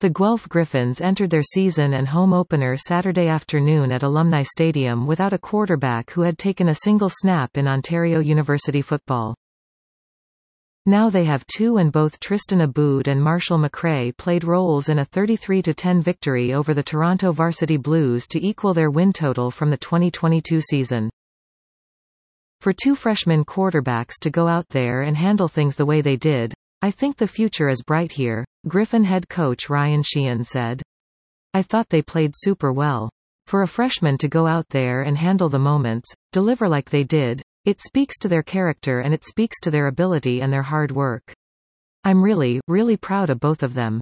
The Guelph Griffins entered their season and home opener Saturday afternoon at Alumni Stadium without a quarterback who had taken a single snap in Ontario University football. Now they have two, and both Tristan Aboud and Marshall McRae played roles in a 33-10 victory over the Toronto Varsity Blues to equal their win total from the 2022 season. For two freshman quarterbacks to go out there and handle things the way they did, I think the future is bright here, Griffin head coach Ryan Sheehan said. I thought they played super well. For a freshman to go out there and handle the moments, deliver like they did, it speaks to their character and it speaks to their ability and their hard work. I'm really, really proud of both of them.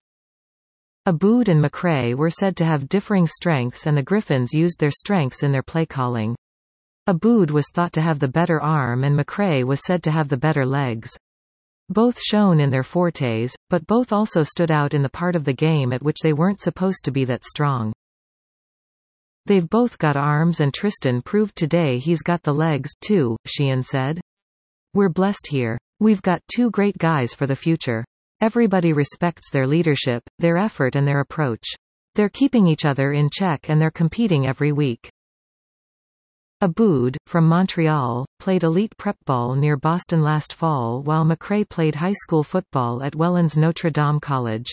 Aboud and McRae were said to have differing strengths, and the Griffins used their strengths in their play calling. Aboud was thought to have the better arm and McRae was said to have the better legs. Both shone in their fortes, but both also stood out in the part of the game at which they weren't supposed to be that strong. They've both got arms, and Tristan proved today he's got the legs, too, Sheehan said. We're blessed here. We've got two great guys for the future. Everybody respects their leadership, their effort and their approach. They're keeping each other in check and they're competing every week. Aboud, from Montreal, played elite prep ball near Boston last fall, while McRae played high school football at Welland's Notre Dame College.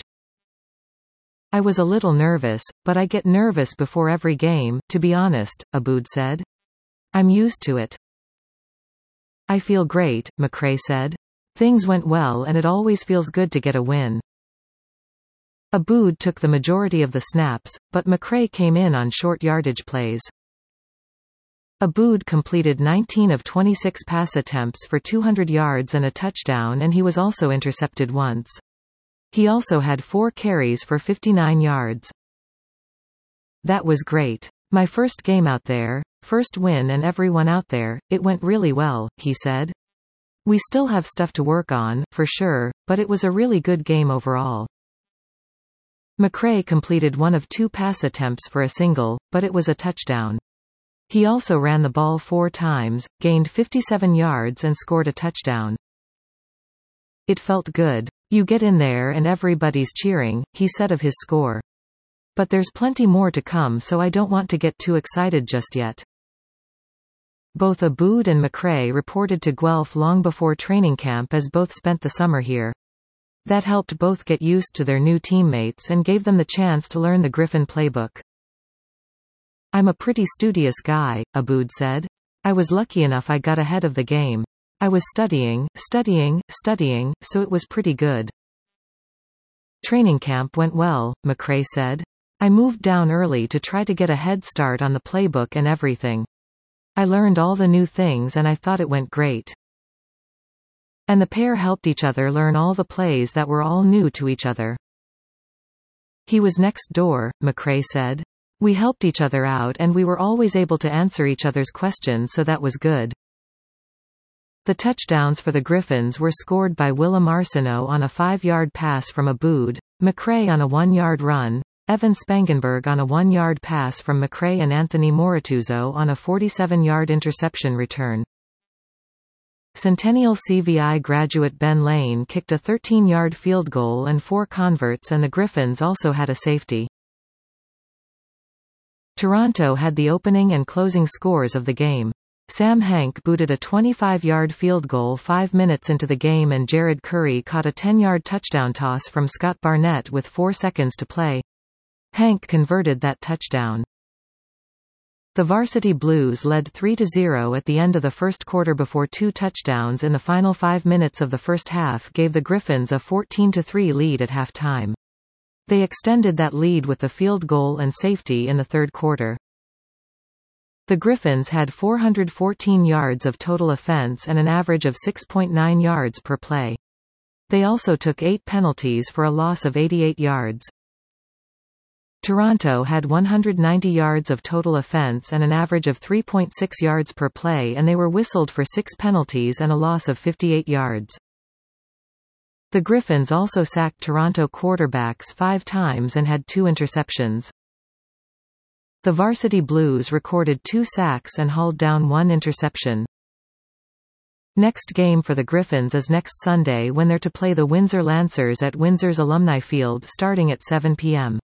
I was a little nervous, but I get nervous before every game, to be honest, Aboud said. I'm used to it. I feel great, McRae said. Things went well and it always feels good to get a win. Aboud took the majority of the snaps, but McRae came in on short yardage plays. Aboud completed 19 of 26 pass attempts for 200 yards and a touchdown, and he was also intercepted once. He also had 4 carries for 59 yards. That was great. My first game out there, first win, and everyone out there, it went really well, he said. We still have stuff to work on, for sure, but it was a really good game overall. McRae completed 1 of 2 pass attempts for a single, but it was a touchdown. He also ran the ball 4 times, gained 57 yards and scored a touchdown. It felt good. You get in there and everybody's cheering, he said of his score. But there's plenty more to come, so I don't want to get too excited just yet. Both Aboud and McRae reported to Guelph long before training camp, as both spent the summer here. That helped both get used to their new teammates and gave them the chance to learn the Griffin playbook. I'm a pretty studious guy, Aboud said. I was lucky enough I got ahead of the game. I was studying, so it was pretty good. Training camp went well, McRae said. I moved down early to try to get a head start on the playbook and everything. I learned all the new things and I thought it went great. And the pair helped each other learn all the plays that were all new to each other. He was next door, McRae said. We helped each other out and we were always able to answer each other's questions, so that was good. The touchdowns for the Griffins were scored by Willem Arsenault on a 5-yard pass from Aboud, McRae on a 1-yard run, Evan Spangenberg on a 1-yard pass from McRae, and Anthony Moratuzzo on a 47-yard interception return. Centennial CVI graduate Ben Lane kicked a 13-yard field goal and 4 converts, and the Griffins also had a safety. Toronto had the opening and closing scores of the game. Sam Hank booted a 25-yard field goal 5 minutes into the game, and Jared Curry caught a 10-yard touchdown toss from Scott Barnett with 4 seconds to play. Hank converted that touchdown. The Varsity Blues led 3-0 at the end of the first quarter before 2 touchdowns in the final 5 minutes of the first half gave the Griffins a 14-3 lead at halftime. They extended that lead with the field goal and safety in the third quarter. The Griffins had 414 yards of total offense and an average of 6.9 yards per play. They also took 8 penalties for a loss of 88 yards. Toronto had 190 yards of total offense and an average of 3.6 yards per play, and they were whistled for 6 penalties and a loss of 58 yards. The Griffins also sacked Toronto quarterbacks 5 times and had 2 interceptions. The Varsity Blues recorded 2 sacks and hauled down 1 interception. Next game for the Griffins is next Sunday when they're to play the Windsor Lancers at Windsor's Alumni Field starting at 7 p.m.